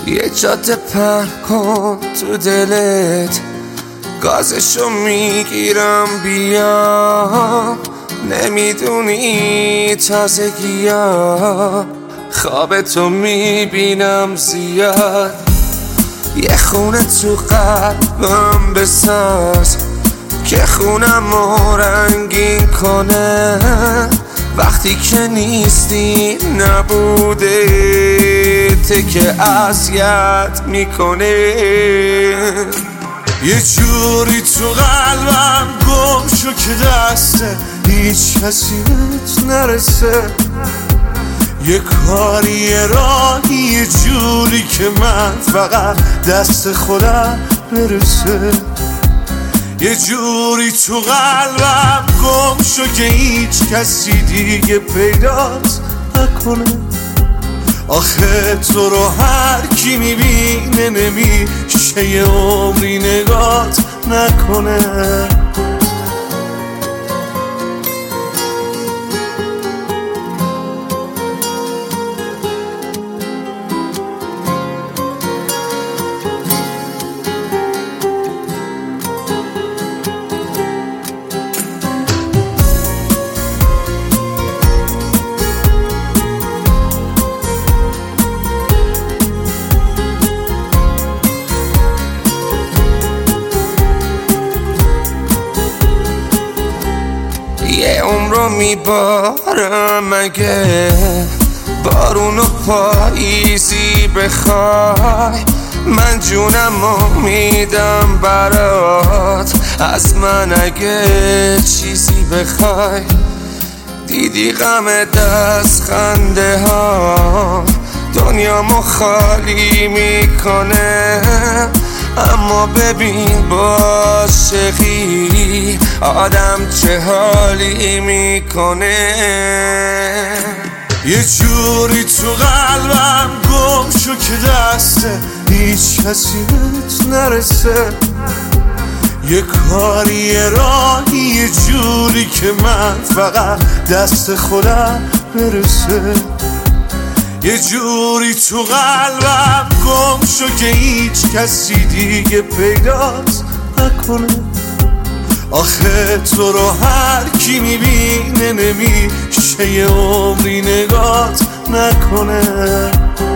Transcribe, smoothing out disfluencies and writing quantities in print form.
یه جاده پهن کن تو دلت، گازشو میگیرم بیام. نمیدونی تازگی‌ها خوابتو میبینم زیاد. یه خونه تو قلبم بساز که خونمو رنگین کنه. وقتی که نیستی نبوده ته که اذیت میکنه. یه جوری تو قلبم گم شو که دست هیچ کسی بهت نرسه. یه کاری یه راهی یه جوری که من فقط دست خودم برسه. یه جوری تو قلبم گم شو که هیچ کسی دیگه پیدات نکنه. آخه تو رو هر کی میبینه نمیشه یه عمری نگات نکنه. یه عمرو میبارم مگه بارونو پاییزی بخوای. من جونمو میدم برات، از من اگه چیزی بخوای. دیدی غم دست خنده ها دنیامو خالی میکنه. اما ببین با عاشقی آدم چه حالی میکنه. یه جوری تو قلبم گم شو که دست هیچ کسی بهت نرسه. یه کاری یه راهی یه جوری که من فقط دست خودم برسه. یه جوری تو قلبم گم شو که هیچ کسی دیگه پیدات نکنه. آخه تو رو هر کی میبینه نمیشه یه عمری نگات نکنه.